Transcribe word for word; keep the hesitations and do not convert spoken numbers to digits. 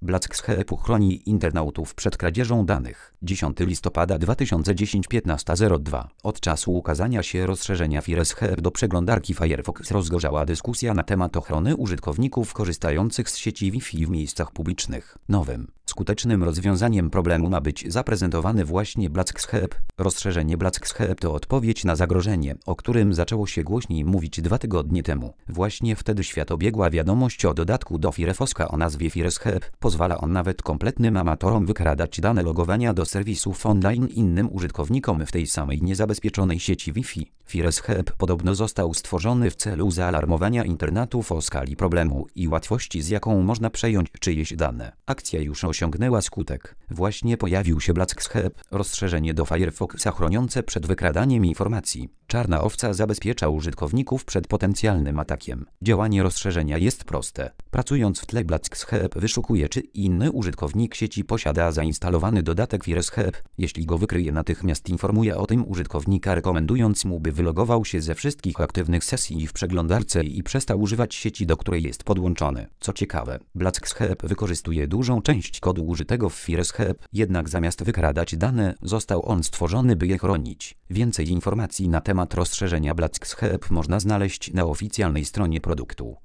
BlackSheep chroni internautów przed kradzieżą danych. dziesiątego listopada dwa tysiące dziesiątego piętnasta zero dwa. Od czasu ukazania się rozszerzenia FireSheep do przeglądarki Firefox rozgorzała dyskusja na temat ochrony użytkowników korzystających z sieci Wi-Fi w miejscach publicznych. Nowym, skutecznym rozwiązaniem problemu ma być zaprezentowany właśnie BlackSheep. Rozszerzenie BlackSheep to odpowiedź na zagrożenie, o którym zaczęło się głośniej mówić dwa tygodnie temu. Właśnie wtedy świat obiegła wiadomość o dodatku do Firefoxa o nazwie FireSheep. Pozwala on nawet kompletnym amatorom wykradać dane logowania do serwisów online innym użytkownikom w tej samej niezabezpieczonej sieci Wi-Fi. FireSheep podobno został stworzony w celu zaalarmowania internautów o skali problemu i łatwości, z jaką można przejąć czyjeś dane. Akcja już osiągnęła skutek. Właśnie pojawił się BlackSheep, rozszerzenie do Firefoxa chroniące przed wykradaniem informacji. Czarna owca zabezpiecza użytkowników przed potencjalnym atakiem. Działanie rozszerzenia jest proste. Pracując w tle, BlackSheep wyszukuje, czy inny użytkownik sieci posiada zainstalowany dodatek FireSheep. Jeśli go wykryje, natychmiast informuje o tym użytkownika, rekomendując mu, by wylogował się ze wszystkich aktywnych sesji w przeglądarce i przestał używać sieci, do której jest podłączony. Co ciekawe, BlackSheep wykorzystuje dużą część kodu użytego w FireSheep, jednak zamiast wykradać dane, został on stworzony, by je chronić. Więcej informacji na temat rozszerzenia BlackSheep można znaleźć na oficjalnej stronie produktu.